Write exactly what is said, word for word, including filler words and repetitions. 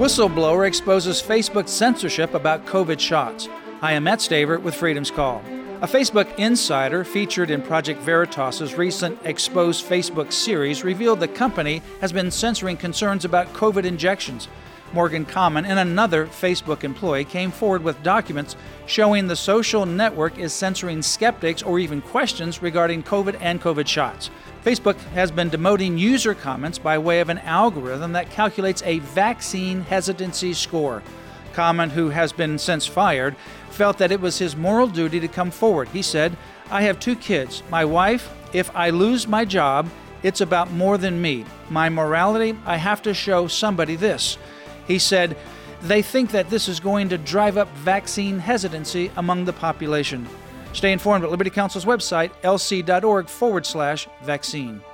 Whistleblower exposes Facebook censorship about COVID shots. I am Matt Staver with Freedom's Call. A Facebook insider featured in Project Veritas's recent Expose Facebook series revealed the company has been censoring concerns about COVID injections. Morgan Common and another Facebook employee came forward with documents showing the social network is censoring skeptics or even questions regarding COVID and COVID shots. Facebook has been demoting user comments by way of an algorithm that calculates a vaccine hesitancy score. Common, who has been since fired, felt that it was his moral duty to come forward. He said, "I have two kids. My wife, if I lose my job, it's about more than me. My morality, I have to show somebody this." He said, "They think that this is going to drive up vaccine hesitancy among the population." Stay informed at Liberty Counsel's website, lc.org forward slash vaccine.